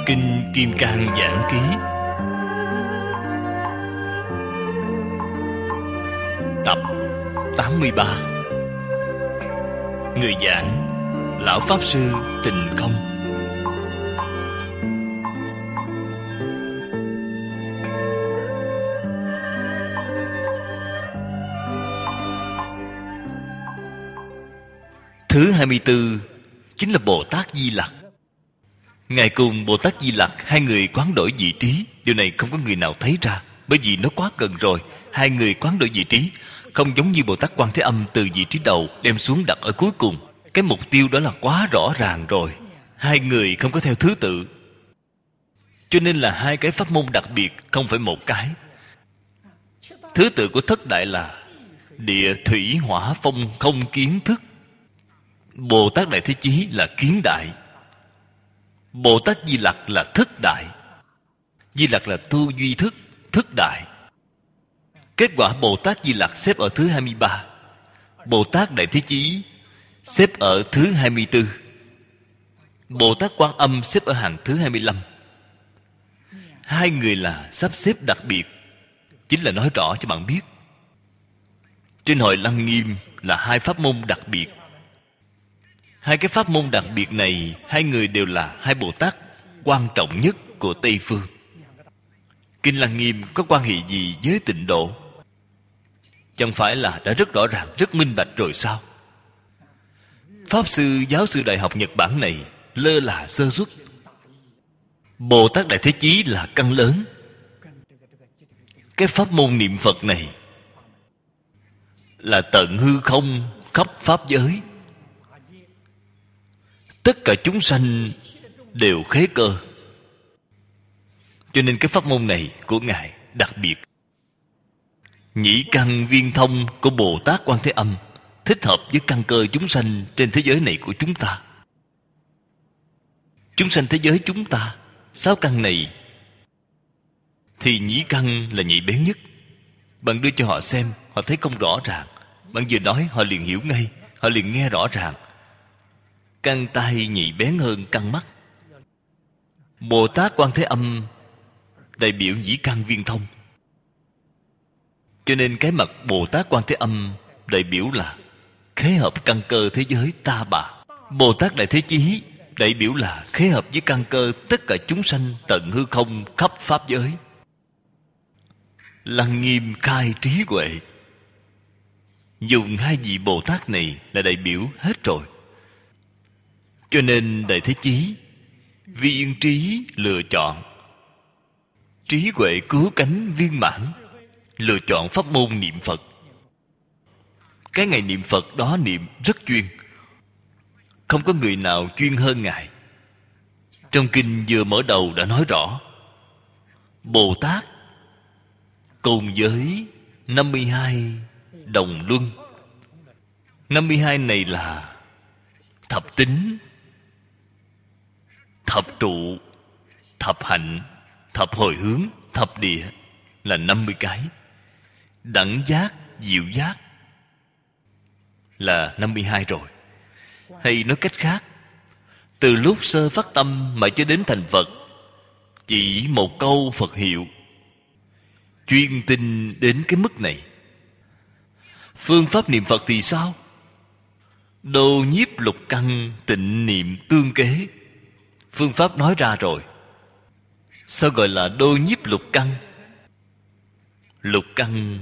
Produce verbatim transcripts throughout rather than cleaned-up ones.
Kinh Kim Cang Giảng Ký tập tám mươi ba. Người giảng Lão Pháp Sư Tịnh Công. Thứ hai mươi tư chính là Bồ Tát Di Lặc. Ngài cùng Bồ Tát Di Lặc hai người quán đổi vị trí. Điều này không có người nào thấy ra, bởi vì nó quá gần rồi. Hai người quán đổi vị trí, không giống như Bồ Tát Quan Thế Âm từ vị trí đầu đem xuống đặt ở cuối cùng. Cái mục tiêu đó là quá rõ ràng rồi. Hai người không có theo thứ tự, cho nên là hai cái pháp môn đặc biệt, không phải một cái. Thứ tự của thất đại là địa, thủy, hỏa, phong, không, kiến, thức. Bồ Tát Đại Thế Chí là kiến đại, Bồ Tát Di Lặc là thức đại. Di Lặc là tu duy thức, thức đại. Kết quả Bồ Tát Di Lặc xếp ở thứ hai mươi ba, Bồ Tát Đại Thế Chí xếp ở thứ hai mươi tư, Bồ Tát Quan Âm xếp ở hàng thứ hai mươi lăm. Hai người là sắp xếp đặc biệt, chính là nói rõ cho bạn biết. Trên Hội Lăng Nghiêm là hai pháp môn đặc biệt. Hai cái pháp môn đặc biệt này, hai người đều là hai Bồ Tát quan trọng nhất của Tây Phương. Kinh Lăng Nghiêm có quan hệ gì với Tịnh Độ? Chẳng phải là đã rất rõ ràng, rất minh bạch rồi sao? Pháp sư giáo sư Đại học Nhật Bản này lơ là sơ suất. Bồ Tát Đại Thế Chí là căn lớn. Cái pháp môn niệm Phật này là tận hư không khắp pháp giới. Tất cả chúng sanh đều khế cơ, cho nên cái pháp môn này của Ngài đặc biệt. Nhĩ căn viên thông của Bồ Tát Quan Thế Âm thích hợp với căn cơ chúng sanh trên thế giới này của chúng ta. Chúng sanh thế giới chúng ta, sáu căn này thì nhĩ căn là nhạy bén nhất. Bạn đưa cho họ xem, họ thấy không rõ ràng. Bạn vừa nói họ liền hiểu ngay, họ liền nghe rõ ràng. Căn tai nhạy bén hơn căn mắt. Bồ Tát Quan Thế Âm đại biểu nhĩ căn viên thông, cho nên cái mặt Bồ Tát Quan Thế Âm đại biểu là khế hợp căn cơ thế giới ta bà. Bồ Tát Đại Thế Chí đại biểu là khế hợp với căn cơ tất cả chúng sanh tận hư không khắp pháp giới. Lăng Nghiêm khai trí huệ, dùng hai vị Bồ Tát này là đại biểu hết rồi. Cho nên Đại Thế Chí viên trí lựa chọn, trí huệ cứu cánh viên mãn, lựa chọn pháp môn niệm Phật. Cái ngày niệm Phật đó niệm rất chuyên, không có người nào chuyên hơn Ngài. Trong kinh vừa mở đầu đã nói rõ, Bồ Tát cùng với năm mươi hai đồng luân. Năm mươi hai này là thập tính, thập trụ, thập hạnh, thập hồi hướng, thập địa, là năm mươi cái. Đẳng giác, diệu giác là năm mươi hai rồi. Hay nói cách khác, từ lúc sơ phát tâm mà cho đến thành Phật, chỉ một câu Phật hiệu, chuyên tinh đến cái mức này. Phương pháp niệm Phật thì sao? Đô nhiếp lục căn, tịnh niệm tương kế. Phương pháp nói ra rồi. Sao gọi là đô nhiếp lục căn? Lục căn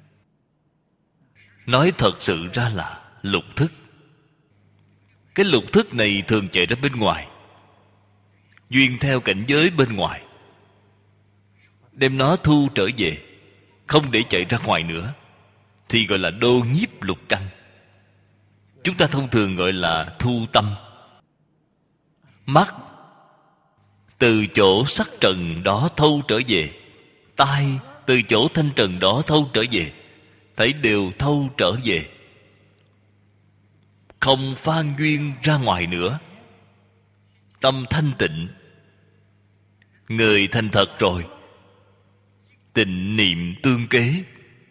nói thật sự ra là lục thức. Cái lục thức này thường chạy ra bên ngoài, duyên theo cảnh giới bên ngoài, đem nó thu trở về, không để chạy ra ngoài nữa, thì gọi là đô nhiếp lục căn. Chúng ta thông thường gọi là thu tâm. Mắt từ chỗ sắc trần đó thâu trở về, tai từ chỗ thanh trần đó thâu trở về, thấy đều thâu trở về, không phan duyên ra ngoài nữa. Tâm thanh tịnh, người thành thật rồi, tịnh niệm tương kế.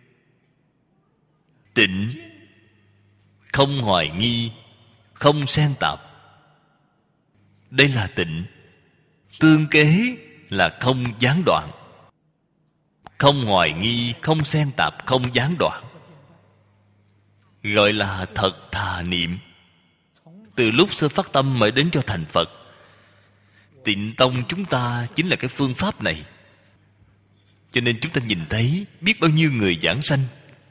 Tịnh không hoài nghi, không xen tạp, đây là tịnh. Tương kế là không gián đoạn, không hoài nghi, không xen tạp, không gián đoạn, gọi là thật thà niệm. Từ lúc sơ phát tâm mãi đến cho thành Phật, Tịnh Tông chúng ta chính là cái phương pháp này. Cho nên chúng ta nhìn thấy biết bao nhiêu người giảng sanh.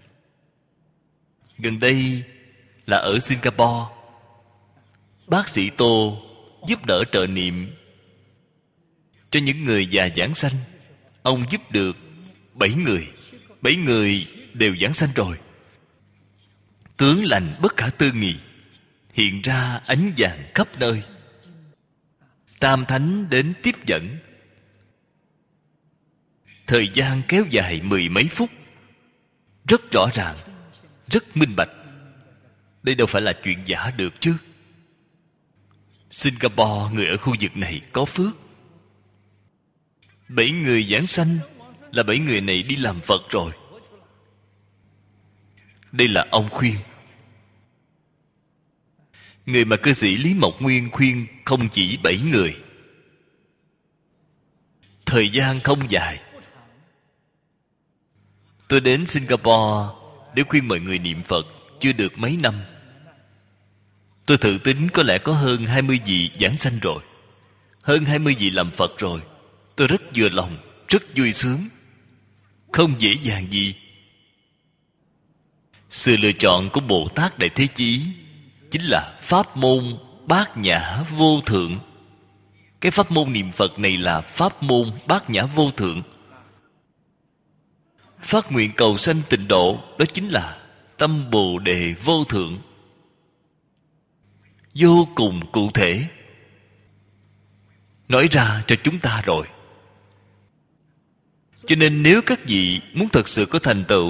Gần đây là ở Singapore, bác sĩ Tô giúp đỡ trợ niệm cho những người già giảng sanh. Ông giúp được bảy người. Bảy người đều giảng sanh rồi. Tướng lành bất khả tư nghị, hiện ra ánh vàng khắp nơi. Tam Thánh đến tiếp dẫn. Thời gian kéo dài mười mấy phút, rất rõ ràng, rất minh bạch. Đây đâu phải là chuyện giả được chứ. Singapore, người ở khu vực này có phước. Bảy người giảng sanh là bảy người này đi làm Phật rồi. Đây là ông khuyên. Người mà cư sĩ Lý Mộc Nguyên khuyên không chỉ bảy người. Thời gian không dài. Tôi đến Singapore để khuyên mọi người niệm Phật chưa được mấy năm. Tôi thử tính có lẽ có hơn hai mươi vị giảng sanh rồi, hơn hai mươi vị làm Phật rồi. Tôi rất vừa lòng, rất vui sướng. Không dễ dàng gì. Sự lựa chọn của Bồ Tát Đại Thế Chí chính là pháp môn bát nhã vô thượng. Cái pháp môn niệm Phật này là pháp môn bát nhã vô thượng. Phát nguyện cầu sanh tịnh độ, đó chính là tâm Bồ Đề vô thượng, vô cùng cụ thể, nói ra cho chúng ta rồi. Cho nên nếu các vị muốn thật sự có thành tựu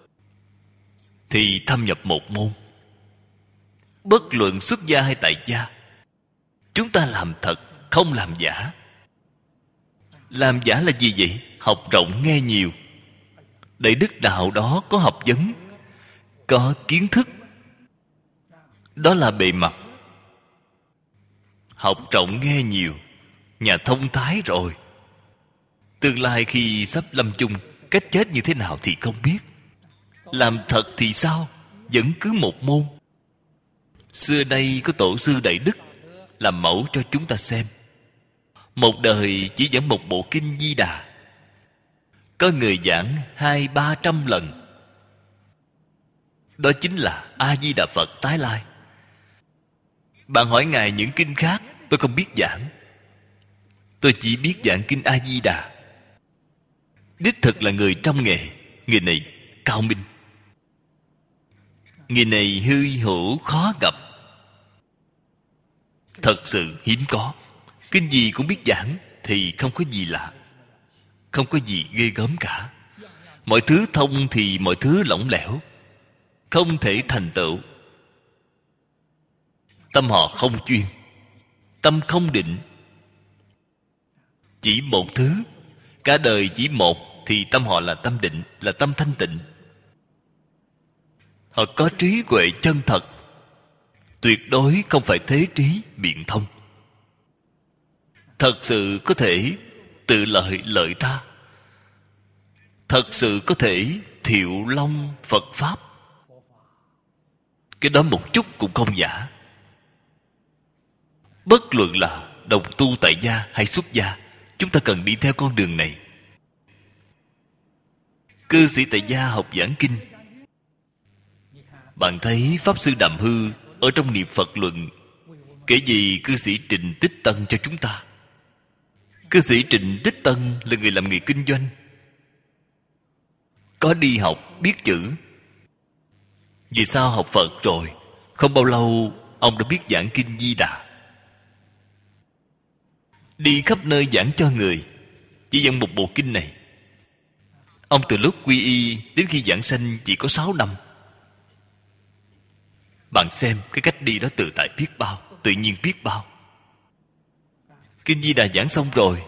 thì thâm nhập một môn. Bất luận xuất gia hay tại gia, chúng ta làm thật, không làm giả. Làm giả là gì vậy? Học rộng nghe nhiều. Đại đức đạo đó có học vấn, có kiến thức, đó là bề mặt. Học rộng nghe nhiều, nhà thông thái rồi. Tương lai khi sắp lâm chung, cách chết như thế nào thì không biết. Làm thật thì sao? Vẫn cứ một môn. Xưa đây có tổ sư Đại Đức làm mẫu cho chúng ta xem. Một đời chỉ giảng một bộ kinh Di Đà, có người giảng hai ba trăm lần. Đó chính là A Di Đà Phật tái lai. Bạn hỏi ngài những kinh khác, tôi không biết giảng. Tôi chỉ biết giảng kinh A Di Đà. Đích thực là người trong nghề. Người này cao minh. Người này hy hữu khó gặp. Thật sự hiếm có. Kinh gì cũng biết giảng thì không có gì lạ, không có gì ghê gớm cả. Mọi thứ thông thì mọi thứ lỏng lẻo, không thể thành tựu. Tâm họ không chuyên, tâm không định. Chỉ một thứ, cả đời chỉ một, thì tâm họ là tâm định, là tâm thanh tịnh. Họ có trí huệ chân thật, tuyệt đối không phải thế trí biện thông. Thật sự có thể tự lợi lợi ta, thật sự có thể thiệu long Phật Pháp. Cái đó một chút cũng không giả. Bất luận là đồng tu tại gia hay xuất gia, chúng ta cần đi theo con đường này. Cư sĩ tại gia học giảng kinh. Bạn thấy Pháp Sư Đàm Hư ở trong Niệm Phật Luận kể gì cư sĩ Trịnh Tích Tân cho chúng ta. Cư sĩ Trịnh Tích Tân là người làm nghề kinh doanh, có đi học biết chữ. Vì sao học Phật rồi, không bao lâu ông đã biết giảng kinh Di Đà, đi khắp nơi giảng cho người. Chỉ giảng một bộ kinh này. Ông từ lúc quy y đến khi giảng sanh chỉ có sáu năm. Bạn xem cái cách đi đó tự tại biết bao, tự nhiên biết bao. Kinh Di Đà giảng xong rồi,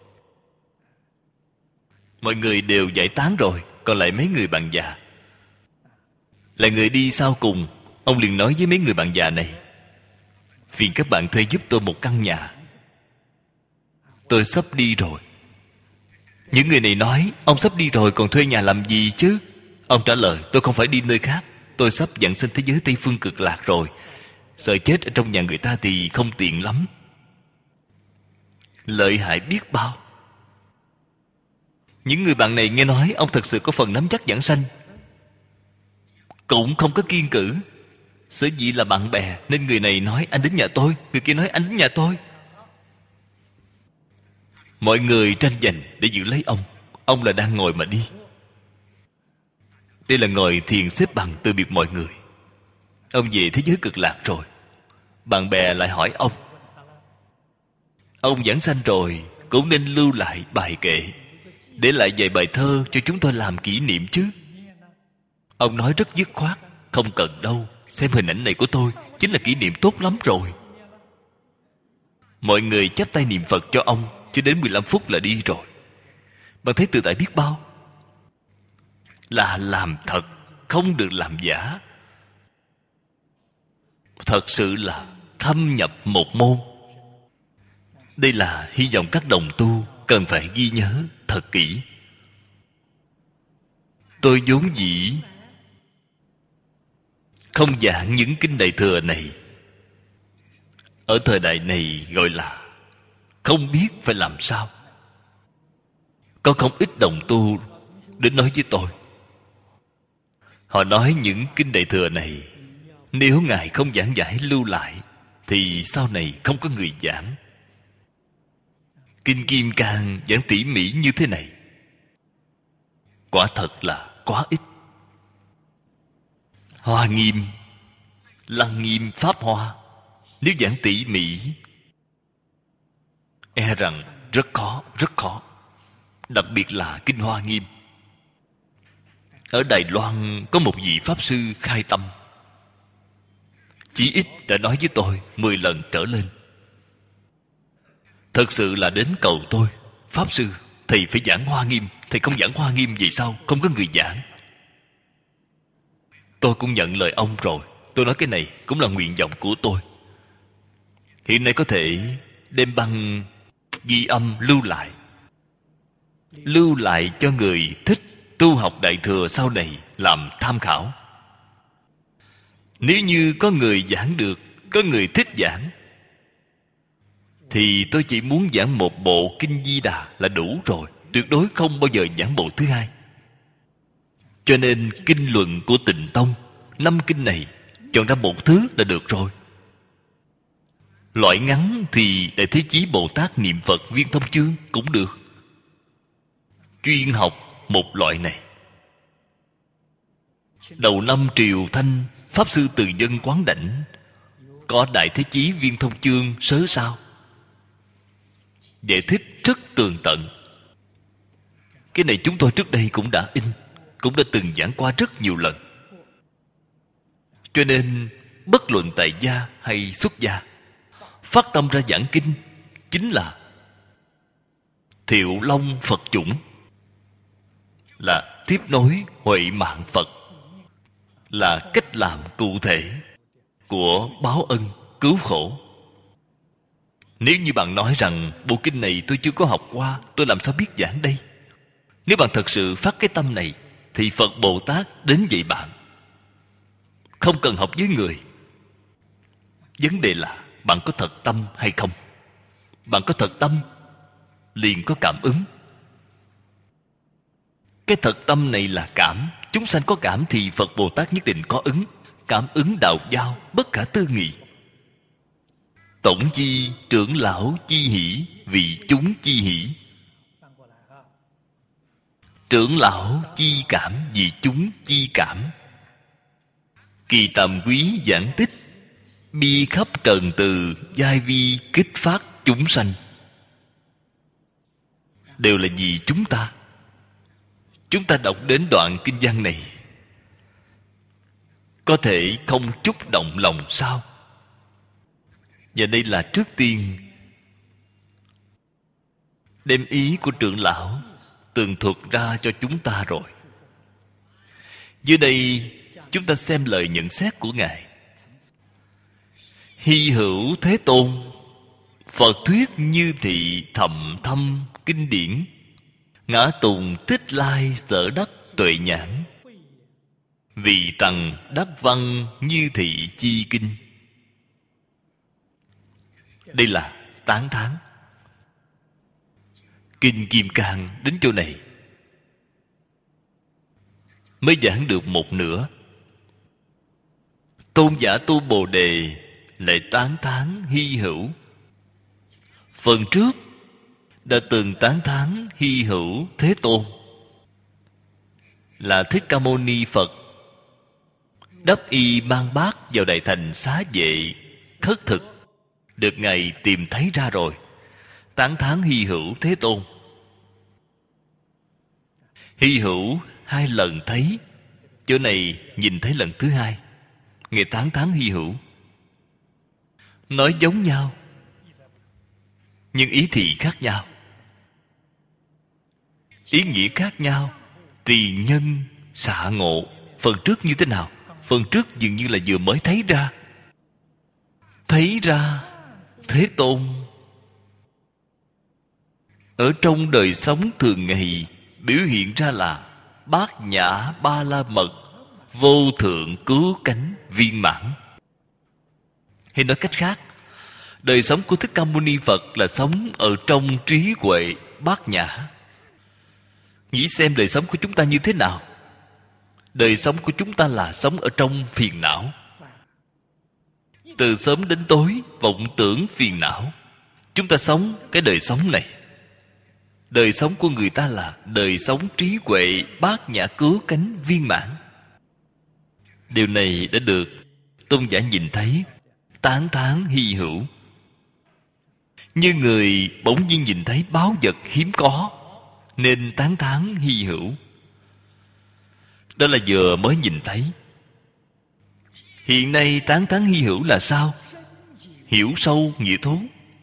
mọi người đều giải tán rồi, còn lại mấy người bạn già. Là người đi sau cùng, ông liền nói với mấy người bạn già này: phiền các bạn thuê giúp tôi một căn nhà. tôi sắp đi rồi. Những người này nói, ông sắp đi rồi còn thuê nhà làm gì chứ? Ông trả lời, tôi không phải đi nơi khác, tôi sắp giảng sinh thế giới Tây Phương Cực Lạc rồi. Sợ chết ở trong nhà người ta thì không tiện lắm. Lợi hại biết bao. Những người bạn này nghe nói ông thật sự có phần nắm chắc giảng sanh, cũng không có kiêng cữ. Sở dĩ là bạn bè nên người này nói anh đến nhà tôi, người kia nói anh đến nhà tôi. Mọi người tranh giành để giữ lấy ông. Ông là đang ngồi mà đi. Đây là ngồi thiền xếp bằng từ biệt mọi người. Ông về thế giới Cực Lạc rồi. Bạn bè lại hỏi ông, ông giảng sanh rồi cũng nên lưu lại bài kệ, để lại vài bài thơ cho chúng tôi làm kỷ niệm chứ. Ông nói rất dứt khoát, không cần đâu, xem hình ảnh này của tôi chính là kỷ niệm tốt lắm rồi. Mọi người chắp tay niệm Phật cho ông, cho đến mười lăm phút là đi rồi. Bạn thấy tự tại biết bao. Là làm thật, không được làm giả. Thật sự là thâm nhập một môn. Đây là hy vọng các đồng tu cần phải ghi nhớ thật kỹ. Tôi vốn dĩ không giảng những kinh Đại Thừa này. Ở thời đại này gọi là không biết phải làm sao. Có không ít đồng tu đến nói với tôi. Họ nói những kinh Đại Thừa này, nếu Ngài không giảng giải lưu lại thì sau này không có người giảng. Kinh Kim Cang giảng tỉ mỉ như thế này, quả thật là quá ít. Hoa Nghiêm, Lăng Nghiêm, Pháp Hoa, nếu giảng tỉ mỉ, e rằng rất khó, rất khó. Đặc biệt là Kinh Hoa Nghiêm. Ở Đài Loan có một vị Pháp Sư khai tâm, chỉ ít đã nói với tôi mười lần trở lên. Thật sự là đến cầu tôi, Pháp Sư, thầy phải giảng Hoa Nghiêm. Thầy không giảng Hoa Nghiêm vậy sao? Không có người giảng. Tôi cũng nhận lời ông rồi. Tôi nói cái này cũng là nguyện vọng của tôi. Hiện nay có thể đem băng ghi âm lưu lại, lưu lại cho người thích tu học Đại Thừa sau này làm tham khảo. Nếu như có người giảng được, có người thích giảng, thì tôi chỉ muốn giảng một bộ Kinh Di Đà là đủ rồi. Tuyệt đối không bao giờ giảng bộ thứ hai. Cho nên kinh luận của Tịnh Tông, năm kinh này chọn ra một thứ là được rồi. Loại ngắn thì Đại Thế Chí Bồ Tát niệm Phật Viên Thông Chương cũng được. Chuyên học một loại này. Đầu năm Triều Thanh, Pháp Sư Từ Dân Quán Đảnh có Đại Thế Chí Viên Thông Chương sớ sao, giải thích rất tường tận. Cái này chúng tôi trước đây cũng đã in, cũng đã từng giảng qua rất nhiều lần. Cho nên bất luận tại gia hay xuất gia, phát tâm ra giảng kinh chính là Thiệu Long Phật chủng, là tiếp nối huệ mạng Phật, là cách làm cụ thể của báo ân cứu khổ. Nếu như bạn nói rằng bộ kinh này tôi chưa có học qua, tôi làm sao biết giảng đây? Nếu bạn thật sự phát cái tâm này, thì Phật Bồ Tát đến dạy bạn. Không cần học với người. Vấn đề là bạn có thật tâm hay không. Bạn có thật tâm, liền có cảm ứng. Cái thật tâm này là cảm. Chúng sanh có cảm thì Phật Bồ Tát nhất định có ứng. Cảm ứng đạo giao bất khả tư nghị. Tổng chi trưởng lão chi hỷ, vì chúng chi hỷ. Trưởng lão chi cảm, vì chúng chi cảm. Kỳ tàm quý giảng tích, bi khắp trần từ, giai vi kích phát chúng sanh. Đều là vì chúng ta. Chúng ta đọc đến đoạn kinh văn này, có thể không chúc động lòng sao? Và đây là trước tiên đem ý của trưởng lão tường thuật ra cho chúng ta rồi. Dưới đây chúng ta xem lời nhận xét của Ngài. Hy hữu Thế Tôn, Phật thuyết như thị thậm thâm kinh điển, ngã tùng tích lai sở đắc tuệ nhãn, vì tầng đắc văn như thị chi kinh. Đây là tán thán. Kinh Kim Cang đến chỗ này mới giảng được một nửa. Tôn giả tu Bồ Đề lại tán thán hy hữu. Phần trước đã từng tán thán hy hữu Thế Tôn là Thích Ca Mâu Ni Phật đắp y mang bát vào đại thành Xá Vệ khất thực, được Ngài tìm thấy ra rồi. Tán thán hy hữu Thế Tôn. Hy hữu hai lần thấy, chỗ này nhìn thấy lần thứ hai. Ngài tán thán hy hữu. Nói giống nhau, nhưng ý thì khác nhau, ý nghĩa khác nhau. Tùy nhân xạ ngộ. Phần trước như thế nào? Phần trước dường như là vừa mới thấy ra. Thấy ra Thế Tôn ở trong đời sống thường ngày biểu hiện ra là bát nhã ba la mật, vô thượng cứu cánh viên mãn. Hay nói cách khác, đời sống của Thích Ca Mâu Ni Phật là sống ở trong trí huệ bát nhã. Nghĩ xem đời sống của chúng ta như thế nào? Đời sống của chúng ta là sống ở trong phiền não. Từ sớm đến tối vọng tưởng phiền não. Chúng ta sống cái đời sống này. Đời sống của người ta là đời sống trí huệ bát nhã cứu cánh viên mãn. Điều này đã được tôn giả nhìn thấy, tán thán hy hữu. Như người bỗng nhiên nhìn thấy báu vật hiếm có, nên tán thán hy hữu. Đó là vừa mới nhìn thấy. Hiện nay tán thán hy hữu là sao? Hiểu sâu nghĩa thú,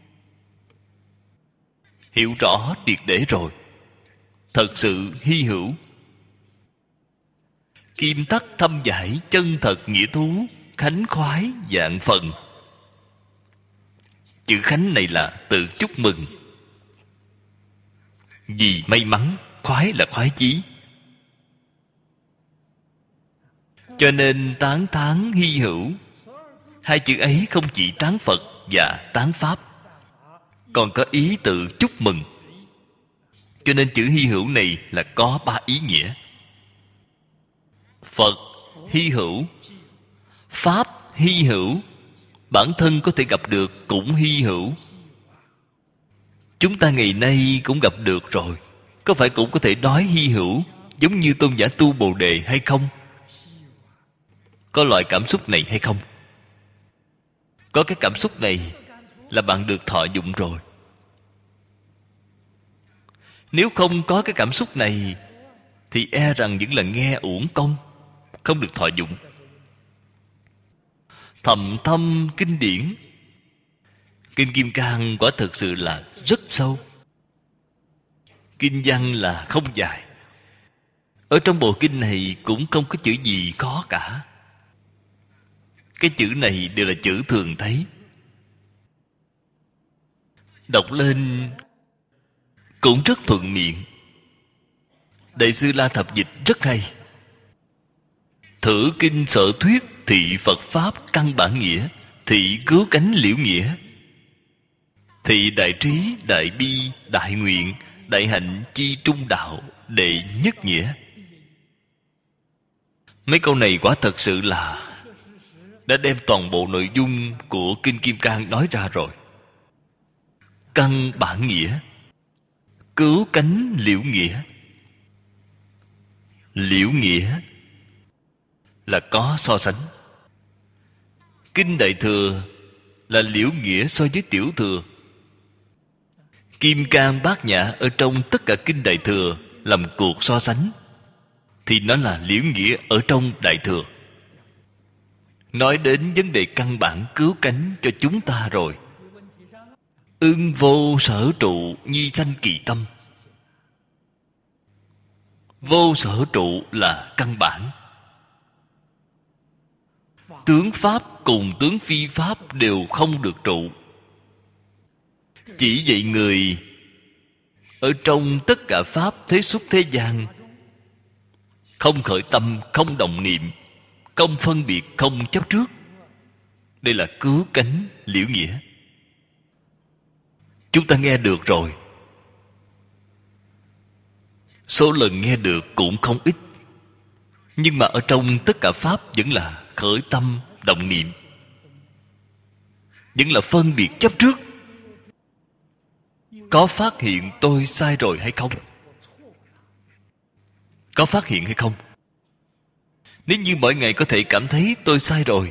hiểu rõ triệt để rồi, thật sự hy hữu. Kim tắc thâm giải chân thật nghĩa thú, khánh khoái vạn phần. Chữ khánh này là tự chúc mừng. Vì may mắn, khoái là khoái chí. Cho nên tán thán hy hữu. Hai chữ ấy không chỉ tán Phật và tán Pháp, còn có ý tự chúc mừng. Cho nên chữ hy hữu này là có ba ý nghĩa. Phật hy hữu, Pháp hy hữu, bản thân có thể gặp được cũng hy hữu. Chúng ta ngày nay cũng gặp được rồi, có phải cũng có thể nói hy hữu giống như tôn giả tu Bồ Đề hay không? Có loại cảm xúc này hay không? Có cái cảm xúc này là bạn được thọ dụng rồi. Nếu không có cái cảm xúc này thì e rằng những lần nghe uổng công, không được thọ dụng. Thầm thâm kinh điển. Kinh Kim Cang quả thực sự là rất sâu. Kinh văn là không dài. Ở trong bộ kinh này cũng không có chữ gì khó cả. Cái chữ này đều là chữ thường thấy. Đọc lên cũng rất thuận miệng. Đại sư La Thập dịch rất hay. Thử kinh sở thuyết, thị Phật Pháp căn bản nghĩa, thị cứu cánh liễu nghĩa, thị đại trí, đại bi, đại nguyện, đại hạnh chi trung đạo, đệ nhất nghĩa. Mấy câu này quả thật sự là đã đem toàn bộ nội dung của Kinh Kim Cang nói ra rồi. Căn bản nghĩa, cứu cánh liễu nghĩa. Liễu nghĩa là có so sánh. Kinh Đại Thừa là liễu nghĩa so với Tiểu Thừa. Kim Cang Bát Nhã ở trong tất cả Kinh Đại Thừa làm cuộc so sánh thì nó là liễu nghĩa ở trong Đại Thừa. Nói đến vấn đề căn bản cứu cánh cho chúng ta rồi. Ưng vô sở trụ, nhi sanh kỳ tâm. Vô sở trụ là căn bản. Tướng Pháp cùng tướng phi Pháp đều không được trụ. chỉ dạy người ở trong tất cả pháp thế xuất thế gian không khởi tâm, không động niệm, không phân biệt, không chấp trước. Đây là cứu cánh liễu nghĩa. Chúng ta nghe được rồi, số lần nghe được cũng không ít, nhưng mà ở trong tất cả pháp vẫn là khởi tâm động niệm, vẫn là phân biệt chấp trước. Có phát hiện tôi sai rồi hay không? Có phát hiện hay không? Nếu như mỗi ngày có thể cảm thấy tôi sai rồi,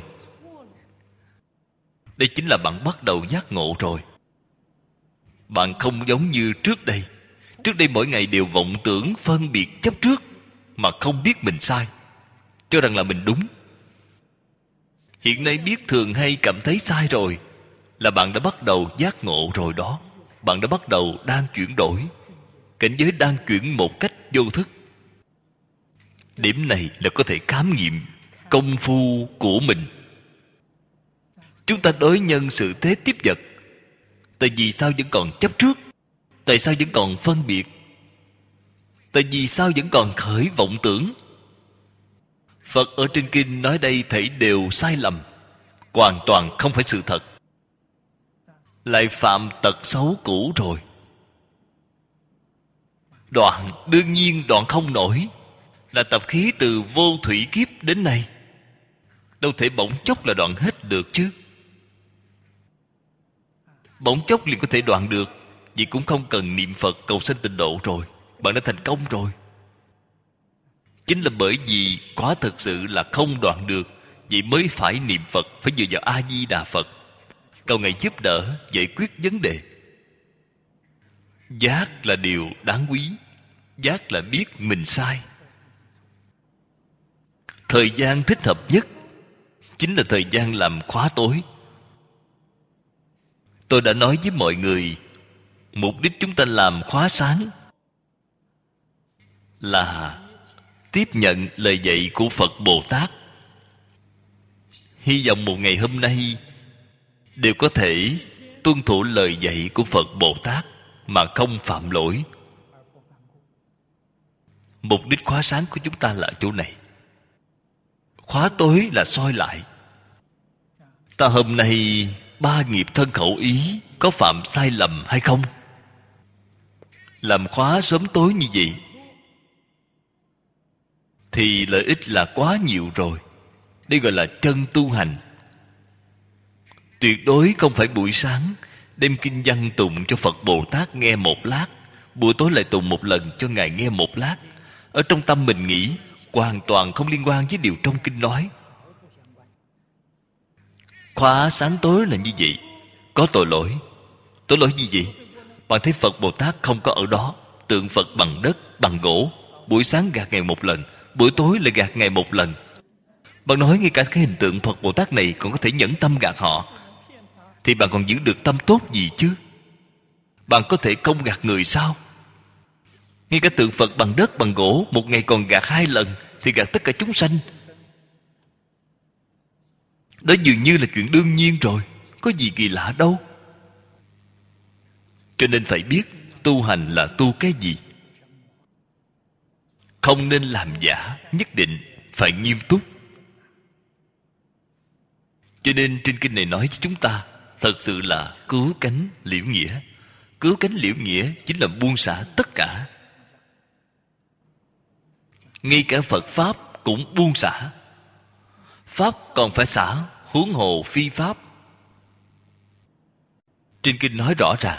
đây chính là bạn bắt đầu giác ngộ rồi. Bạn không giống như trước đây. Trước đây mỗi ngày đều vọng tưởng phân biệt chấp trước, mà không biết mình sai, cho rằng là mình đúng. Hiện nay biết thường hay cảm thấy sai rồi, là bạn đã bắt đầu giác ngộ rồi đó. Bạn đã bắt đầu đang chuyển đổi, cảnh giới đang chuyển một cách vô thức. Điểm này là có thể khám nghiệm công phu của mình. Chúng ta đối nhân sự thế tiếp vật, tại vì sao vẫn còn chấp trước? Tại sao vẫn còn phân biệt? Tại vì sao vẫn còn khởi vọng tưởng? Phật ở trên kinh nói đây thảy đều sai lầm, hoàn toàn không phải sự thật. Lại phạm tật xấu cũ rồi. Đoạn đương nhiên đoạn không nổi, là tập khí từ vô thủy kiếp đến nay. Đâu thể bỗng chốc là đoạn hết được chứ. Bỗng chốc liền có thể đoạn được, vậy cũng không cần niệm Phật cầu sanh tịnh độ rồi. Bạn đã thành công rồi. Chính là bởi vì quả thực sự là không đoạn được, vậy mới phải niệm Phật, phải dựa vào A-di-đà Phật, cầu Ngài giúp đỡ giải quyết vấn đề. Giác là điều đáng quý. Giác là biết mình sai. Thời gian thích hợp nhất chính là thời gian làm khóa tối. Tôi đã nói với mọi người, mục đích chúng ta làm khóa sáng là tiếp nhận lời dạy của Phật Bồ Tát. Hy vọng một ngày hôm nay đều có thể tuân thủ lời dạy của Phật Bồ Tát mà không phạm lỗi. Mục đích khóa sáng của chúng ta là chỗ này. Khóa tối là soi lại. Ta hôm nay ba nghiệp thân khẩu ý có phạm sai lầm hay không? Làm khóa sớm tối như vậy thì lợi ích là quá nhiều rồi. Đây gọi là chân tu hành. Tuyệt đối không phải buổi sáng đem kinh văn tụng cho Phật Bồ Tát nghe một lát, buổi tối lại tụng một lần cho Ngài nghe một lát. Ở trong tâm mình nghĩ hoàn toàn không liên quan với điều trong kinh nói. Khóa sáng tối là như vậy, có tội lỗi. Tội lỗi gì vậy? Bạn thấy Phật Bồ Tát không có ở đó, tượng Phật bằng đất, bằng gỗ, buổi sáng gạt Ngài một lần, buổi tối lại gạt Ngài một lần. Bạn nói ngay cả cái hình tượng Phật Bồ Tát này còn có thể nhẫn tâm gạt họ, thì bạn còn giữ được tâm tốt gì chứ? Bạn có thể không gạt người sao? Ngay cả tượng Phật bằng đất, bằng gỗ, một ngày còn gạt hai lần, thì gạt tất cả chúng sanh. Đó dường như là chuyện đương nhiên rồi, có gì kỳ lạ đâu. Cho nên phải biết tu hành là tu cái gì. Không nên làm giả, nhất định phải nghiêm túc. Cho nên trên kinh này nói cho chúng ta, thật sự là cứu cánh liễu nghĩa. Cứu cánh liễu nghĩa chính là buông xả tất cả. Ngay cả Phật Pháp cũng buông xả. Pháp còn phải xả, huống hồ phi Pháp. Trên kinh nói rõ ràng,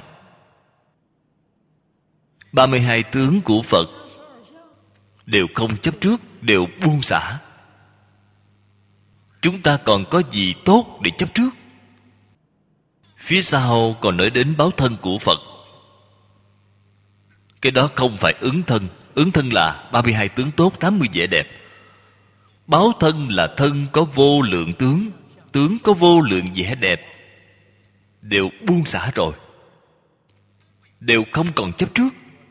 ba mươi hai tướng của Phật đều không chấp trước, đều buông xả. Chúng ta còn có gì tốt để chấp trước? Phía sau còn nói đến báo thân của Phật. Cái đó không phải ứng thân. Ứng thân là ba mươi hai tướng tốt, tám mươi vẻ đẹp. Báo thân là thân có vô lượng tướng, tướng có vô lượng vẻ đẹp, đều buông xả rồi, đều không còn chấp trước.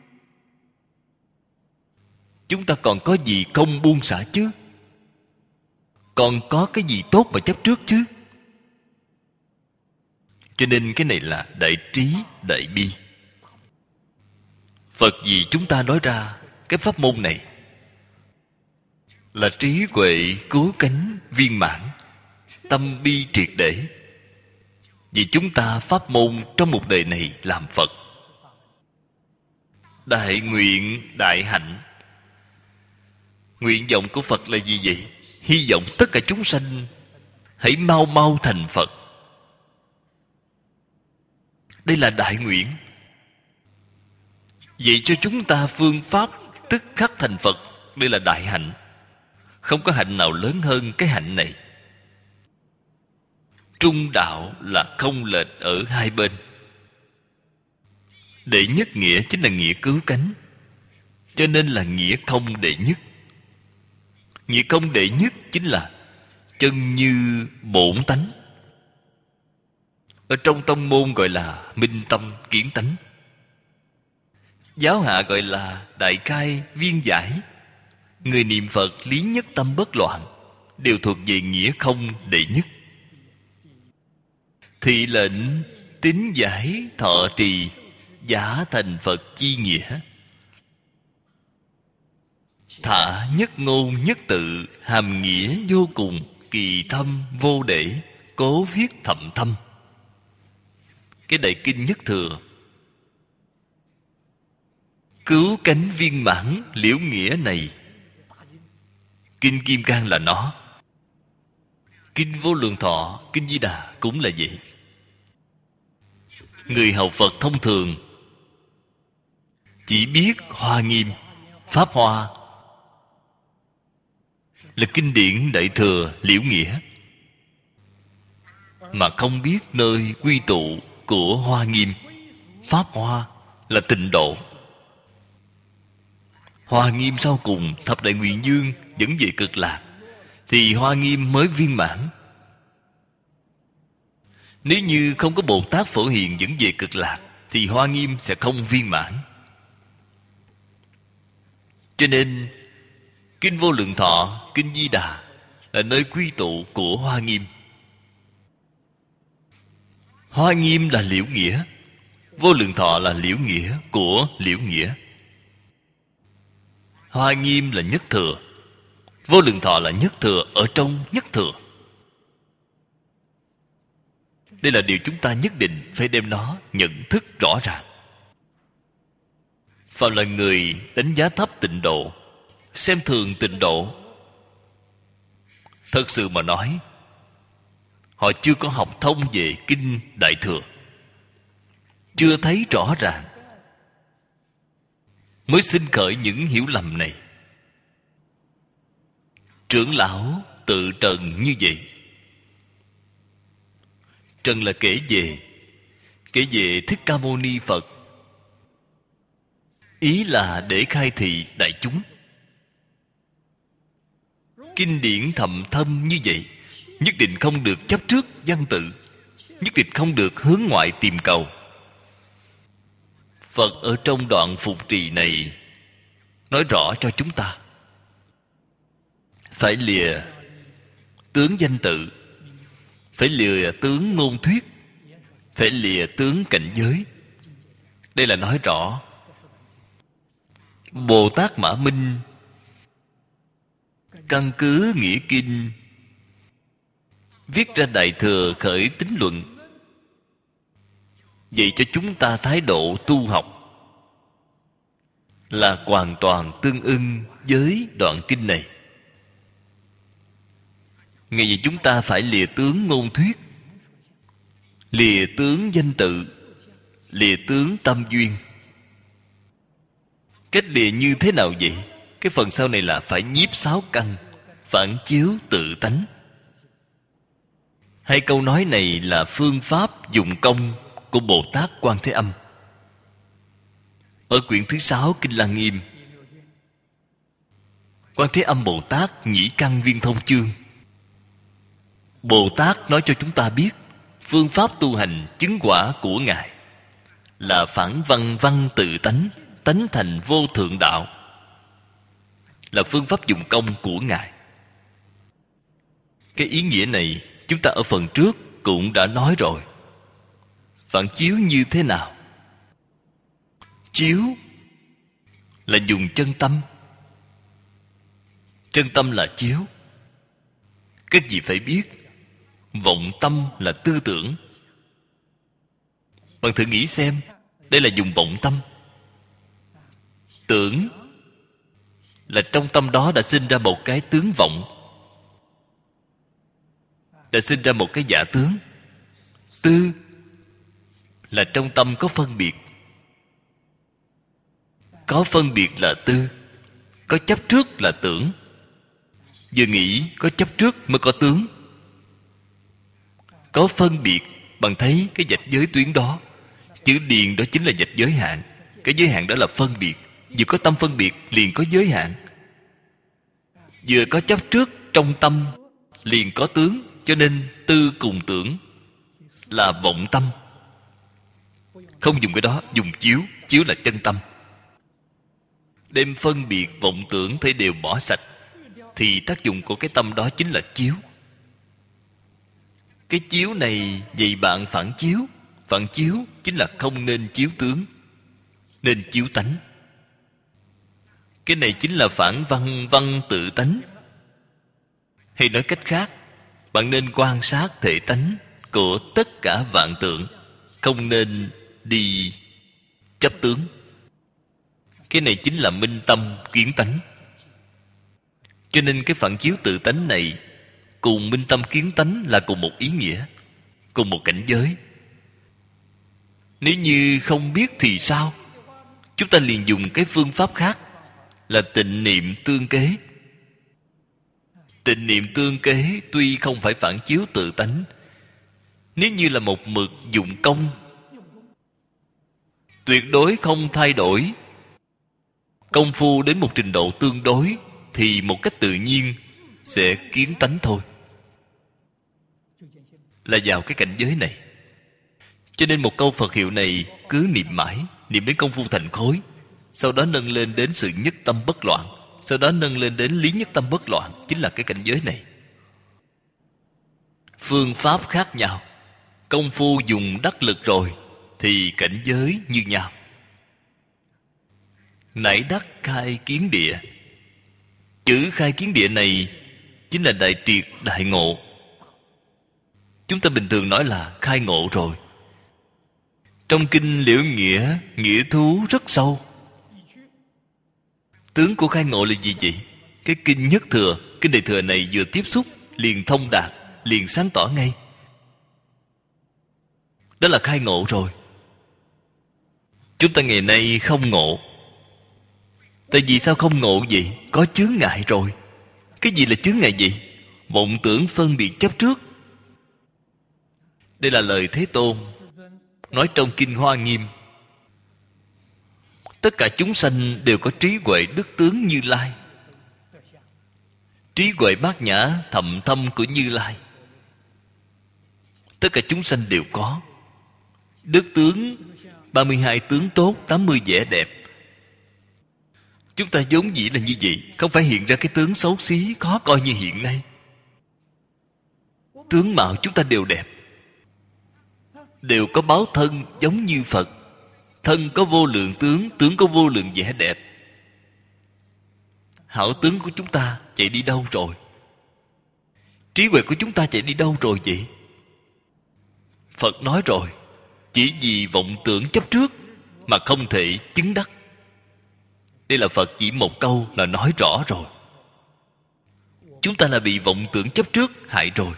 Chúng ta còn có gì không buông xả chứ? Còn có cái gì tốt mà chấp trước chứ? Cho nên cái này là đại trí, đại bi. Phật vì chúng ta nói ra cái pháp môn này là trí huệ cứu cánh viên mãn, tâm bi triệt để. Vì chúng ta pháp môn trong một đời này làm Phật. Đại nguyện, đại hạnh. Nguyện vọng của Phật là gì vậy? Hy vọng tất cả chúng sanh hãy mau mau thành Phật. Đây là đại nguyện. Vậy cho chúng ta phương pháp tức khắc thành Phật. Đây là đại hạnh. Không có hạnh nào lớn hơn cái hạnh này. Trung đạo là không lệch ở hai bên. Đệ nhất nghĩa chính là nghĩa cứu cánh. Cho nên là nghĩa không đệ nhất. Nghĩa không đệ nhất chính là chân như bổn tánh. Ở trong tông môn gọi là minh tâm kiến tánh. Giáo hạ gọi là đại khai viên giải. Người niệm Phật lý nhất tâm bất loạn, đều thuộc về nghĩa không đệ nhất. Thị lệnh tín giải thọ trì, giả thành Phật chi nghĩa. Thả nhất ngôn nhất tự, hàm nghĩa vô cùng, kỳ thâm vô để, cố viết thậm thâm. Cái đại kinh nhất thừa, cứu cánh viên mãn liễu nghĩa này. Kinh Kim Cang là nó. Kinh Vô Lượng Thọ, Kinh Di Đà cũng là vậy. Người học Phật thông thường chỉ biết Hoa Nghiêm, Pháp Hoa là kinh điển đại thừa liễu nghĩa, mà không biết nơi quy tụ của Hoa Nghiêm, Pháp Hoa là tịnh độ. Hoa Nghiêm sau cùng thập đại nguyện dương dẫn về cực lạc, thì Hoa Nghiêm mới viên mãn. Nếu như không có Bồ Tát Phổ Hiền dẫn về cực lạc, thì Hoa Nghiêm sẽ không viên mãn. Cho nên Kinh Vô Lượng Thọ, Kinh Di Đà là nơi quy tụ của Hoa Nghiêm. Hoa Nghiêm là liễu nghĩa, Vô Lượng Thọ là liễu nghĩa của liễu nghĩa. Hoa Nghiêm là nhất thừa, Vô Lượng Thọ là nhất thừa ở trong nhất thừa. Đây là điều chúng ta nhất định phải đem nó nhận thức rõ ràng. Phạm là người đánh giá thấp tịnh độ, xem thường tịnh độ, thật sự mà nói, họ chưa có học thông về Kinh Đại Thừa, chưa thấy rõ ràng, mới sinh khởi những hiểu lầm này. Trưởng lão tự trần như vậy. Trần là kể về Kể về Thích Ca Mâu Ni Phật, ý là để khai thị đại chúng. Kinh điển thậm thâm như vậy, nhất định không được chấp trước văn tự, nhất định không được hướng ngoại tìm cầu. Phật ở trong đoạn phục trì này nói rõ cho chúng ta phải lìa tướng danh tự, phải lìa tướng ngôn thuyết, phải lìa tướng cảnh giới. Đây là nói rõ Bồ Tát Mã Minh căn cứ nghĩa kinh viết ra Đại Thừa khởi tín luận, vậy cho chúng ta thái độ tu học là hoàn toàn tương ưng với đoạn kinh này. Ngay vậy chúng ta phải lìa tướng ngôn thuyết, lìa tướng danh tự, lìa tướng tâm duyên. Cách lìa như thế nào vậy? Cái phần sau này là phải nhiếp sáu căn, phản chiếu tự tánh. Hai câu nói này là phương pháp dụng công của Bồ Tát Quan Thế Âm. Ở quyển thứ sáu Kinh Lăng Nghiêm, Quan Thế Âm Bồ Tát nhĩ căn viên thông chương, Bồ Tát nói cho chúng ta biết phương pháp tu hành chứng quả của Ngài là phản văn văn tự tánh, tánh thành vô thượng đạo, là phương pháp dụng công của Ngài. Cái ý nghĩa này chúng ta ở phần trước cũng đã nói rồi. Phản chiếu như thế nào? Chiếu là dùng chân tâm. Chân tâm là chiếu. Các vị phải biết, vọng tâm là tư tưởng. Bạn thử nghĩ xem, đây là dùng vọng tâm. Tưởng là trong tâm đó đã sinh ra một cái tướng vọng, đã sinh ra một cái giả tướng. Tư là trong tâm có phân biệt. Có phân biệt là tư. Có chấp trước là tưởng. Vừa nghĩ có chấp trước mới có tướng. Có phân biệt, bạn thấy cái vạch giới tuyến đó, chữ điền đó chính là vạch giới hạn. Cái giới hạn đó là phân biệt. Vừa có tâm phân biệt liền có giới hạn. Vừa có chấp trước trong tâm liền có tướng. Cho nên tư cùng tưởng là vọng tâm. Không dùng cái đó, dùng chiếu. Chiếu là chân tâm. Đem phân biệt vọng tưởng thấy đều bỏ sạch, thì tác dụng của cái tâm đó chính là chiếu. Cái chiếu này dạy bạn phản chiếu. Phản chiếu chính là không nên chiếu tướng, nên chiếu tánh. Cái này chính là phản văn văn tự tánh. Hay nói cách khác, bạn nên quan sát thể tánh của tất cả vạn tượng, không nên đi chấp tướng. Cái này chính là minh tâm kiến tánh. Cho nên cái phản chiếu tự tánh này cùng minh tâm kiến tánh là cùng một ý nghĩa, cùng một cảnh giới. Nếu như không biết thì sao? Chúng ta liền dùng cái phương pháp khác, là tịnh niệm tương kế. Tịnh niệm tương kế tuy không phải phản chiếu tự tánh, nếu như là một mực dụng công, tuyệt đối không thay đổi, công phu đến một trình độ tương đối, thì một cách tự nhiên sẽ kiến tánh thôi. Là vào cái cảnh giới này. Cho nên một câu Phật hiệu này cứ niệm mãi, niệm đến công phu thành khối, sau đó nâng lên đến sự nhất tâm bất loạn, sau đó nâng lên đến lý nhất tâm bất loạn, chính là cái cảnh giới này. Phương pháp khác nhau, công phu dùng đắc lực rồi thì cảnh giới như nhau. Nảy đắc khai kiến địa. Chữ khai kiến địa này chính là đại triệt đại ngộ. Chúng ta bình thường nói là khai ngộ rồi. Trong kinh Liễu Nghĩa, nghĩa thú rất sâu. Tướng của khai ngộ là gì vậy? Cái kinh Nhất Thừa, kinh Đại Thừa này vừa tiếp xúc liền thông đạt, liền sáng tỏ ngay. Đó là khai ngộ rồi. Chúng ta ngày nay không ngộ. Tại vì sao không ngộ vậy? Có chướng ngại rồi. Cái gì là chướng ngại vậy? Vọng tưởng phân biệt chấp trước. Đây là lời Thế Tôn nói trong kinh Hoa Nghiêm. Tất cả chúng sanh đều có trí huệ đức tướng Như Lai. Trí huệ bát nhã thậm thâm của Như Lai. Tất cả chúng sanh đều có. Đức tướng ba mươi hai tướng tốt, tám mươi vẻ đẹp. Chúng ta vốn dĩ là như vậy, không phải hiện ra cái tướng xấu xí khó coi như hiện nay. Tướng mạo chúng ta đều đẹp, đều có báo thân giống như Phật. Thân có vô lượng tướng, tướng có vô lượng vẻ đẹp. Hảo tướng của chúng ta chạy đi đâu rồi? Trí huệ của chúng ta chạy đi đâu rồi vậy? Phật nói rồi, chỉ vì vọng tưởng chấp trước mà không thể chứng đắc. Đây là Phật chỉ một câu là nói rõ rồi. Chúng ta là bị vọng tưởng chấp trước hại rồi.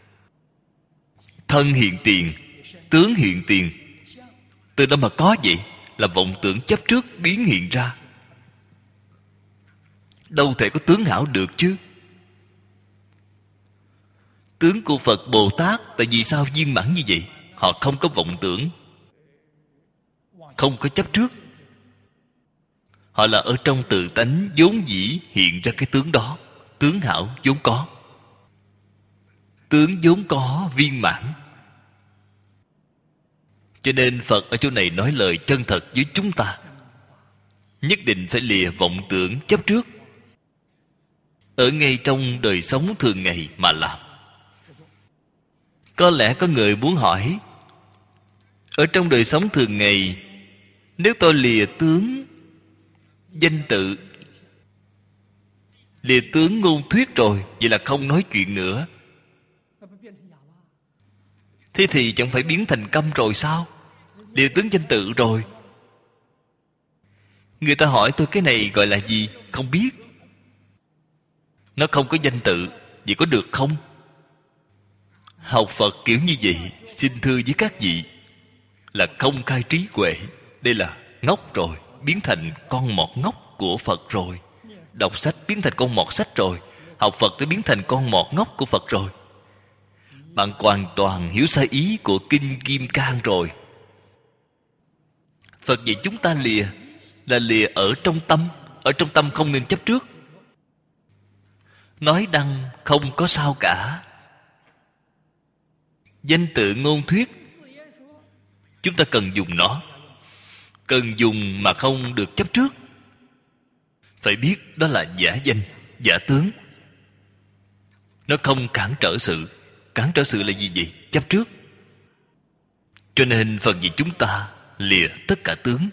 Thân hiện tiền, tướng hiện tiền, từ đâu mà có vậy? Là vọng tưởng chấp trước biến hiện ra. Đâu thể có tướng hảo được chứ. Tướng của Phật Bồ Tát tại vì sao viên mãn như vậy? Họ không có vọng tưởng, không có chấp trước. Họ là ở trong tự tánh vốn dĩ hiện ra cái tướng đó. Tướng hảo vốn có, tướng vốn có viên mãn. Cho nên Phật ở chỗ này nói lời chân thật với chúng ta. Nhất định phải lìa vọng tưởng chấp trước, ở ngay trong đời sống thường ngày mà làm. Có lẽ có người muốn hỏi, Ở trong đời sống thường ngày, nếu tôi lìa tướng danh tự, lìa tướng ngôn thuyết rồi, vậy là không nói chuyện nữa. Thế thì chẳng phải biến thành câm rồi sao? Lìa tướng danh tự rồi. Người ta hỏi tôi cái này gọi là gì? Không biết. Nó không có danh tự, vậy có được không? Học Phật kiểu như vậy, xin thưa với các vị, là không khai trí huệ. Đây là ngốc rồi, biến thành con mọt ngốc của Phật rồi. Đọc sách biến thành con mọt sách rồi. Học Phật đã biến thành con mọt ngốc của Phật rồi. Bạn hoàn toàn hiểu sai ý của Kinh Kim Cang rồi. Phật dạy chúng ta lìa là lìa ở trong tâm. Ở trong tâm không nên chấp trước. Nói đăng không có sao cả. Danh tự ngôn thuyết, chúng ta cần dùng nó, cần dùng mà không được chấp trước. Phải biết đó là giả danh, giả tướng. Nó không cản trở sự. Cản trở sự là gì vậy? Chấp trước. Cho nên Phật dạy chúng ta lìa tất cả tướng.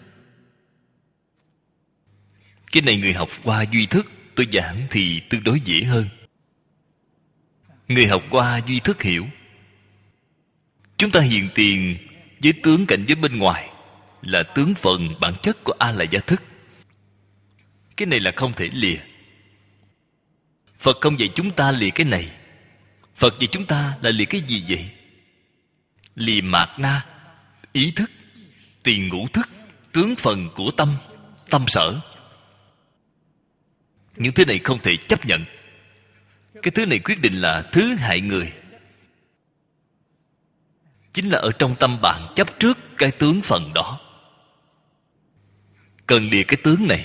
Cái này người học qua duy thức, tôi giảng thì tương đối dễ hơn. Người học qua duy thức hiểu. Chúng ta hiện tiền với tướng cảnh giới bên ngoài là tướng phần bản chất của A La Gia thức. Cái này là không thể lìa. Phật không dạy chúng ta lìa cái này. Phật dạy chúng ta là lìa cái gì vậy? Lìa mạt na, ý thức, tiền ngũ thức, tướng phần của tâm, tâm sở. Những thứ này không thể chấp nhận. Cái thứ này quyết định là thứ hại người. Chính là ở trong tâm bạn chấp trước cái tướng phần đó. Cần lìa cái tướng này.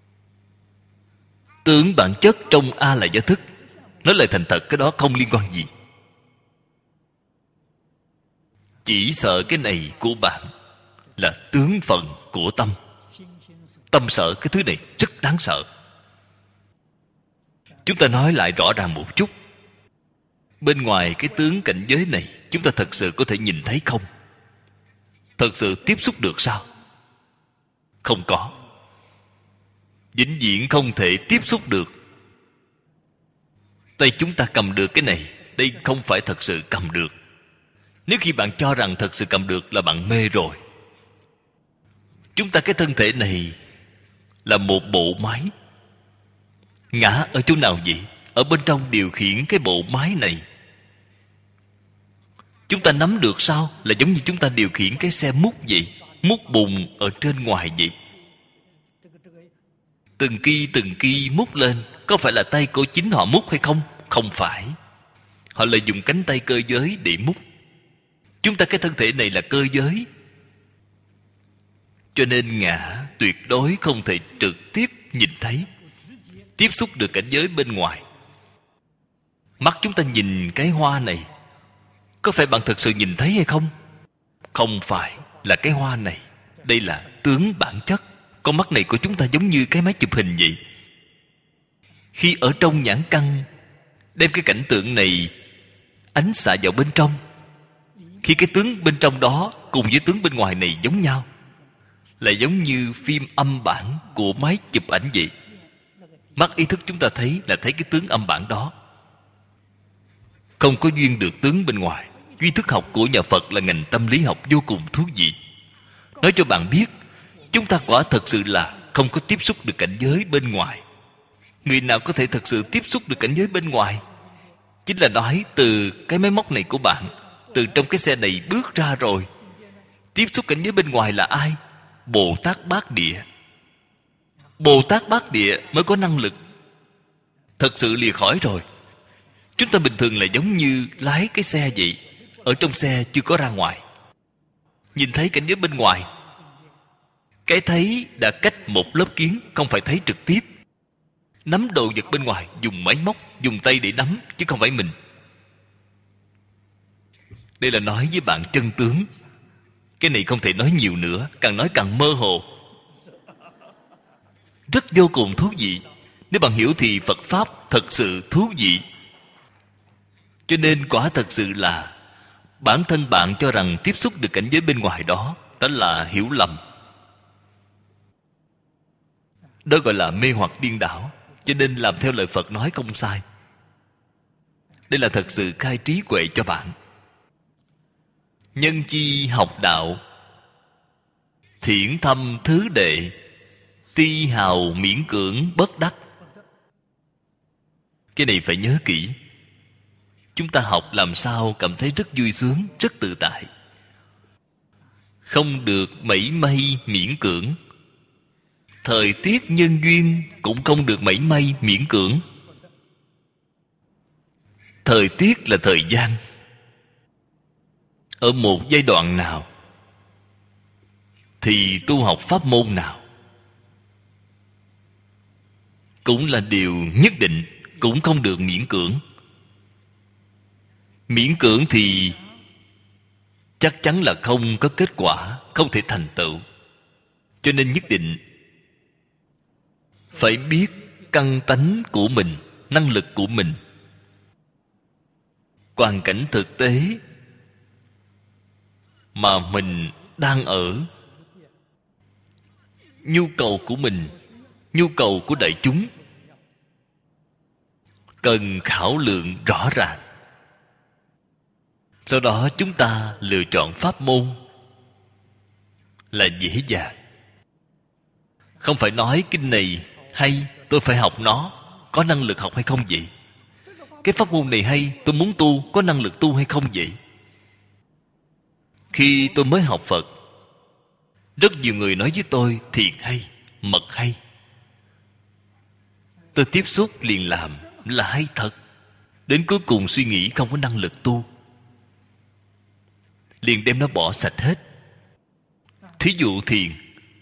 Tướng bản chất trong A La Gia thức. Nói lời thành thật, cái đó không liên quan gì. Chỉ sợ cái này của bạn là tướng phần của tâm. Tâm sợ cái thứ này rất đáng sợ. Chúng ta nói lại rõ ràng một chút. Bên ngoài cái tướng cảnh giới này, chúng ta thật sự có thể nhìn thấy không? Thật sự tiếp xúc được sao? Không có. Vĩnh viễn không thể tiếp xúc được. Tay chúng ta cầm được cái này, đây không phải thật sự cầm được. Nếu khi bạn cho rằng thật sự cầm được là bạn mê rồi. Chúng ta cái thân thể này là một bộ máy. Ngã ở chỗ nào vậy? Ở bên trong điều khiển cái bộ máy này. Chúng ta nắm được sao? Là giống như chúng ta điều khiển cái xe múc vậy. Múc bùn ở trên ngoài vậy. Từng ki từng ki múc lên. Có phải là tay của chính họ múc hay không? Không phải. Họ lợi dụng cánh tay cơ giới để múc. Chúng ta cái thân thể này là cơ giới. Cho nên ngã tuyệt đối không thể trực tiếp nhìn thấy, tiếp xúc được cảnh giới bên ngoài. Mắt chúng ta nhìn cái hoa này, có phải bạn thật sự nhìn thấy hay không? Không phải là cái hoa này. Đây là tướng bản chất. Con mắt này của chúng ta giống như cái máy chụp hình vậy. Khi ở trong nhãn căn, đem cái cảnh tượng này ánh xạ vào bên trong. Khi cái tướng bên trong đó cùng với tướng bên ngoài này giống nhau, là giống như phim âm bản của máy chụp ảnh vậy. Mắt ý thức chúng ta thấy là thấy cái tướng âm bản đó. Không có duyên được tướng bên ngoài. Duy thức học của nhà Phật là ngành tâm lý học vô cùng thú vị. Nói cho bạn biết, chúng ta quả thật sự là không có tiếp xúc được cảnh giới bên ngoài. Người nào có thể thật sự tiếp xúc được cảnh giới bên ngoài? Chính là nói từ cái máy móc này của bạn, từ trong cái xe này bước ra rồi. Tiếp xúc cảnh giới bên ngoài là ai? Bồ Tát Bát Địa. Bồ Tát Bát Địa mới có năng lực thật sự lìa khỏi rồi. Chúng ta bình thường là giống như lái cái xe vậy. Ở trong xe chưa có ra ngoài, nhìn thấy cảnh giới bên ngoài. Cái thấy đã cách một lớp kiến, không phải thấy trực tiếp. Nắm đồ vật bên ngoài dùng máy móc, dùng tay để nắm, chứ không phải mình. Đây là nói với bạn chân tướng. Cái này không thể nói nhiều nữa, càng nói càng mơ hồ. Rất vô cùng thú vị. Nếu bạn hiểu thì Phật Pháp thật sự thú vị. Cho nên quả thật sự là Bản thân bạn cho rằng tiếp xúc được cảnh giới bên ngoài đó, đó là hiểu lầm. Đó gọi là mê hoặc điên đảo. Cho nên làm theo lời Phật nói không sai. Đây là thật sự khai trí huệ cho bạn. Nhân chi học đạo, thiển thâm thứ đệ, ti hào miễn cưỡng bất đắc. Cái này phải nhớ kỹ. Chúng ta học làm sao cảm thấy rất vui sướng, rất tự tại. Không được mảy may miễn cưỡng. Thời tiết nhân duyên cũng không được mảy may miễn cưỡng. Thời tiết là thời gian. Ở một giai đoạn nào thì tu học pháp môn nào cũng là điều nhất định, cũng không được miễn cưỡng. Miễn cưỡng thì chắc chắn là không có kết quả, không thể thành tựu. Cho nên nhất định phải biết căn tánh của mình, năng lực của mình, hoàn cảnh thực tế mà mình đang ở, nhu cầu của mình, nhu cầu của đại chúng, cần khảo lượng rõ ràng. Sau đó chúng ta lựa chọn pháp môn là dễ dàng. Không phải nói kinh này hay, tôi phải học nó, có năng lực học hay không vậy? Cái pháp môn này hay, tôi muốn tu, có năng lực tu hay không vậy? Khi tôi mới học Phật, rất nhiều người nói với tôi thiền hay, mật hay. Tôi tiếp xúc liền làm là hay thật. Đến cuối cùng suy nghĩ không có năng lực tu, liền đem nó bỏ sạch hết. Thí dụ thiền,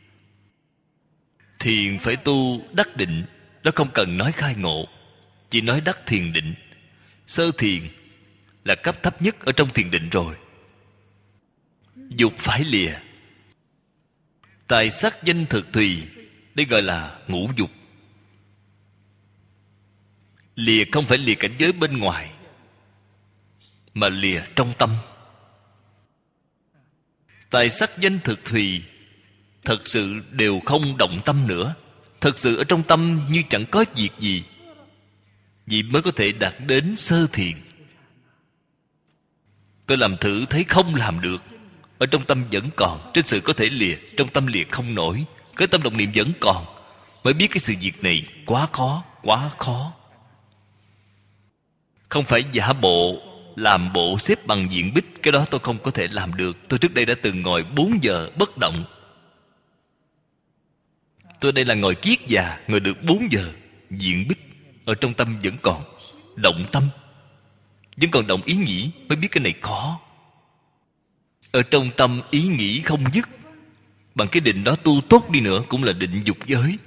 thiền phải tu đắc định, đó không cần nói khai ngộ, chỉ nói đắc thiền định. Sơ thiền là cấp thấp nhất ở trong thiền định rồi. Dục phải lìa. Tài sắc danh thực thùy, đây gọi là ngũ dục. Lìa không phải lìa cảnh giới bên ngoài, mà lìa trong tâm. Tài sắc danh thực thùy thật sự đều không động tâm nữa. Thật sự ở trong tâm như chẳng có việc gì, vậy mới có thể đạt đến sơ thiền. Tôi làm thử thấy không làm được. Ở trong tâm vẫn còn, trên sự có thể lìa, trong tâm lìa không nổi, cái tâm động niệm vẫn còn, mới biết cái sự việc này quá khó, quá khó. Không phải giả bộ, làm bộ xếp bằng diện bích, cái đó tôi không có thể làm được. Tôi trước đây đã từng ngồi bốn giờ bất động. Tôi đây là ngồi kiết già, ngồi được bốn giờ diện bích. Ở trong tâm vẫn còn động tâm, vẫn còn động ý nghĩ, mới biết cái này khó. Ở trong tâm ý nghĩ không dứt, bằng cái định đó tu tốt đi nữa cũng là định dục giới.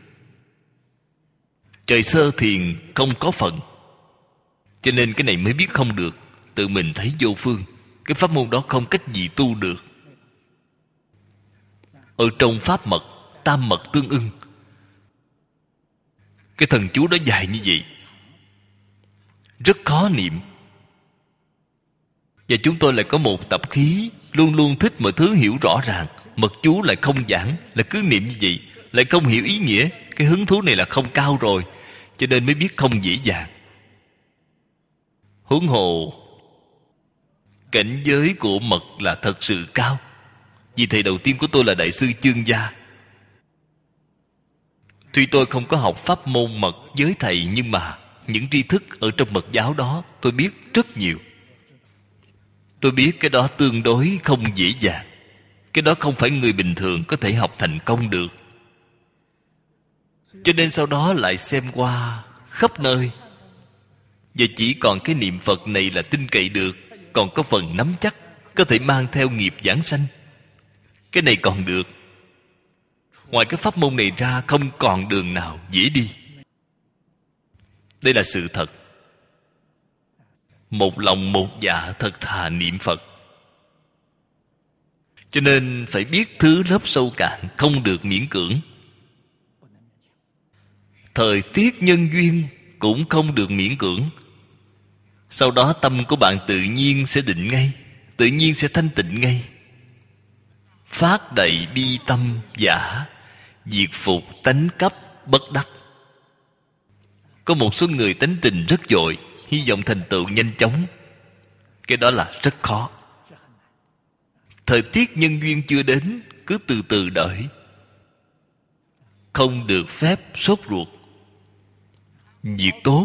Trời sơ thiền không có phận, cho nên cái này mới biết không được. Tự mình thấy vô phương, cái pháp môn đó không cách gì tu được. Ở trong pháp mật, tam mật tương ưng, cái thần chú đó dài như vậy, rất khó niệm. Và chúng tôi lại có một tập khí luôn luôn thích mọi thứ hiểu rõ ràng. Mật chú lại không giảng, là cứ niệm như vậy, lại không hiểu ý nghĩa. Cái hứng thú này là không cao rồi, cho nên mới biết không dễ dàng. Huống hồ cảnh giới của mật là thật sự cao. Vì thầy đầu tiên của tôi là Đại sư Chương Gia. Tuy tôi không có học pháp môn mật với thầy, nhưng mà những tri thức ở trong mật giáo đó tôi biết rất nhiều. Tôi biết cái đó tương đối không dễ dàng. Cái đó không phải người bình thường có thể học thành công được. Cho nên sau đó lại xem qua khắp nơi, và chỉ còn cái niệm Phật này là tin cậy được, còn có phần nắm chắc, có thể mang theo nghiệp giảng sanh. Cái này còn được. Ngoài cái pháp môn này ra không còn đường nào dễ đi. Đây là sự thật. Một lòng một dạ thật thà niệm Phật. Cho nên phải biết thứ lớp sâu cạn, không được miễn cưỡng. Thời tiết nhân duyên cũng không được miễn cưỡng. Sau đó tâm của bạn tự nhiên sẽ định ngay. tự nhiên sẽ thanh tịnh ngay. Phát đầy bi tâm giả, diệt phục tánh cấp bất đắc. Có một số người tánh tình rất dội, hy vọng thành tựu nhanh chóng. Cái đó là rất khó. Thời tiết nhân duyên chưa đến, cứ từ từ đợi. Không được phép sốt ruột. Việc tốt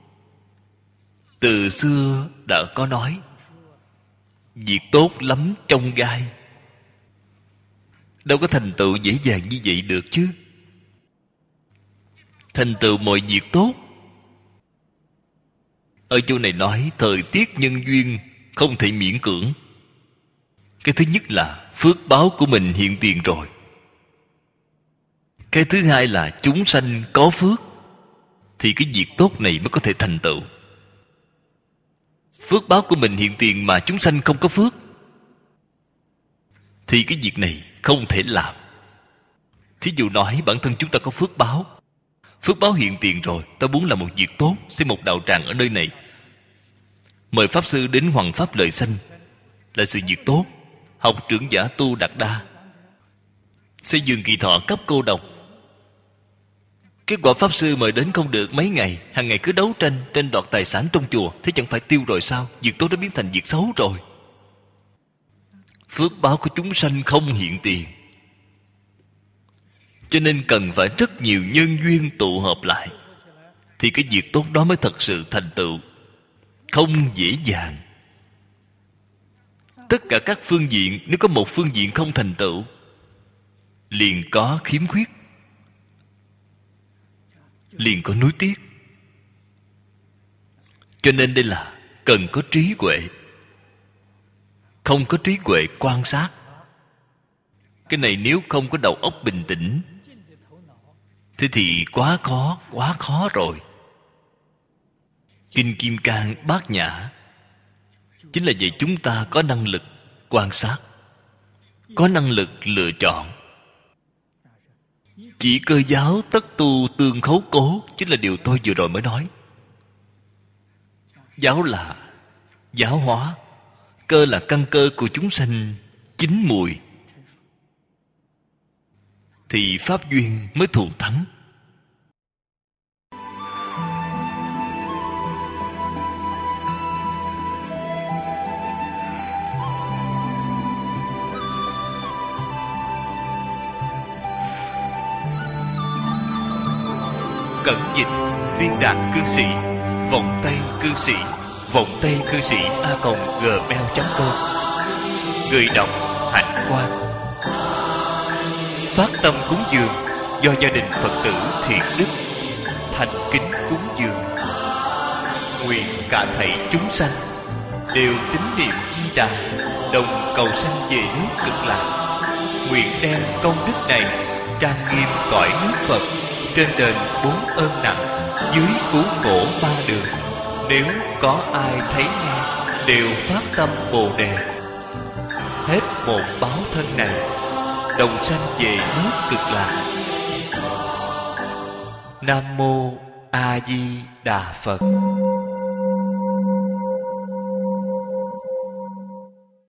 từ xưa đã có nói, việc tốt lắm trong gai. Đâu có thành tựu dễ dàng như vậy được chứ. Thành tựu mọi việc tốt, ở chỗ này nói thời tiết nhân duyên không thể miễn cưỡng. Cái thứ nhất là phước báo của mình hiện tiền rồi. Cái thứ hai là chúng sanh có phước, thì cái việc tốt này mới có thể thành tựu. Phước báo của mình hiện tiền mà chúng sanh không có phước, thì cái việc này không thể làm. Thí dụ nói bản thân chúng ta có phước báo, phước báo hiện tiền rồi, ta muốn làm một việc tốt, xây một đạo tràng ở nơi này, mời pháp sư đến hoằng pháp lợi sanh, là sự việc tốt. Học trưởng giả tu Đạt Đa, xây giường kỳ thọ cấp cô độc. Kết quả pháp sư mời đến không được mấy ngày, hàng ngày cứ đấu tranh, tranh đoạt tài sản trong chùa, thế chẳng phải tiêu rồi sao? Việc tốt đã biến thành việc xấu rồi. Phước báo của chúng sanh không hiện tiền, cho nên cần phải rất nhiều nhân duyên tụ hợp lại, thì cái việc tốt đó mới thật sự thành tựu. Không dễ dàng. Tất cả các phương diện, nếu có một phương diện không thành tựu, liền có khiếm khuyết, liền có nuối tiếc. Cho nên đây là cần có trí huệ. Không có trí huệ quan sát, cái này nếu không có đầu óc bình tĩnh, thế thì quá khó, quá khó rồi. Kinh Kim Cang Bát Nhã chính là vậy. Chúng ta có năng lực quan sát, có năng lực lựa chọn. Chỉ cơ giáo tất tu tương khấu cố, chính là điều tôi vừa rồi mới nói. Giáo là giáo hóa, cơ là căn cơ của chúng sanh chín mùi, thì pháp duyên mới thù thắng. Cẩn dịch viên đạt cư sĩ, vọng tây cư sĩ, vọng tây cư sĩ a còng gmail chấm com. Người đọc Hạnh Quang. Phát tâm cúng dường do gia đình Phật tử thiện đức thành kính cúng dường. Nguyện cả thảy chúng sanh đều tín niệm Di Đà, đồng cầu sanh về nước Cực Lạc. Nguyện đem công đức này trang nghiêm cõi nước Phật, trên đền bốn ơn nặng, dưới cứu khổ ba đường. Nếu có ai thấy nghe đều phát tâm Bồ Đề, hết một báo thân này, đồng sanh về nước Cực Lạc. Nam mô A Di Đà Phật.